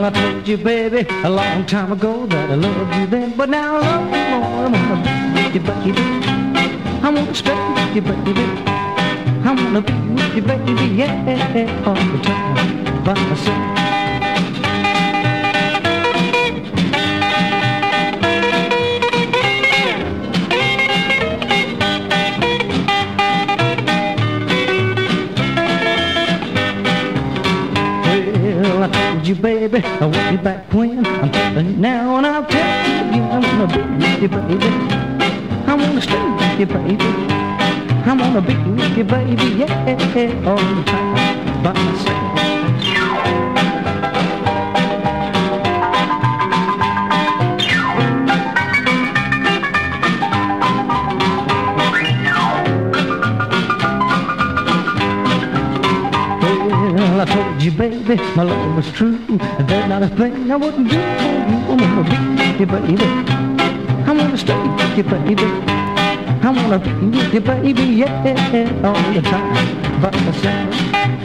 Well, I told you, baby, a long time ago that I loved you then, but now I love you more. I wanna be with you, baby. I wanna stay with you, baby. I wanna be with you, baby, yeah, all the time by myself. Well, I told you, baby, I want you back when. I'm telling you now, and I'll tell you, I wanna be with you, baby. I wanna stay with you, baby. I wanna be with you, baby, yeah, all the time by myself. Well, I told you, baby, my love was true, and there's not a thing I wouldn't do for you. I wanna be with you, baby. I wanna stay with you, baby. I wanna be with you, baby, yeah, all the time by myself.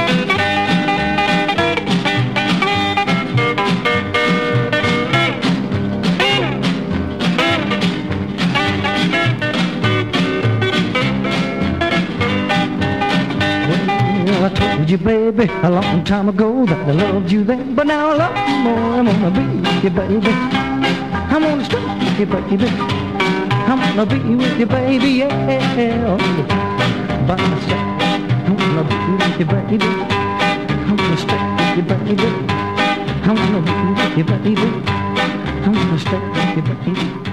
Well, I told you, baby, a long time ago that I loved you then, but now I love you more. I wanna be with you, baby. I wanna stay with you, baby. I wanna be with you, baby, yeah, all the time by myself. I wanna be with you, baby. I wanna stay with you, baby. I wanna be with you, baby. I wanna stay with you, baby.